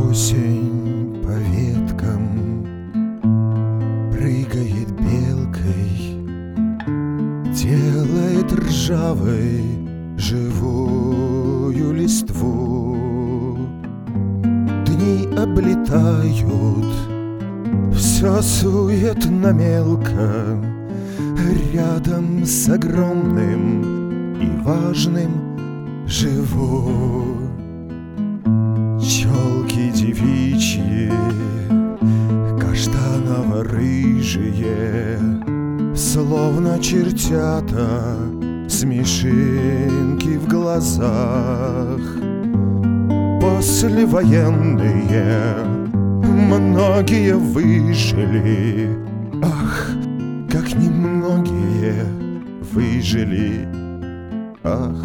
Осень по веткам прыгает белкой, делает ржавой живую листву. Дни облетают, все суетно мелко, рядом с огромным и важным живу. Челки девичьи, каштаново-рыжие, словно чертята, смешинки в глазах. Послевоенные многие выжили, ах, как немногие выжили, ах.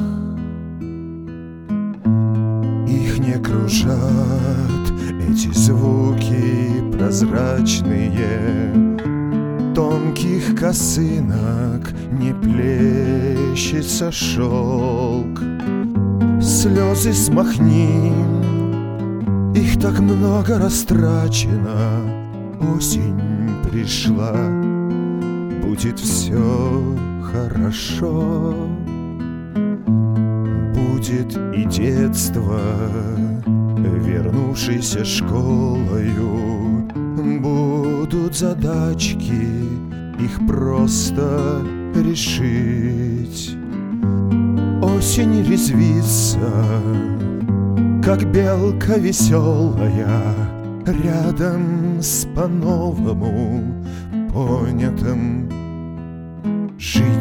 Их не кружат эти звуки прозрачные, тонких косынок не плещется шелк. Слезы смахни, их так много растрачено. Осень пришла, будет все хорошо. Будет и детство, вернувшееся школою. Будут задачки, их просто решить. Осень резвится, как белка веселая, рядом с по-новому понятым жить.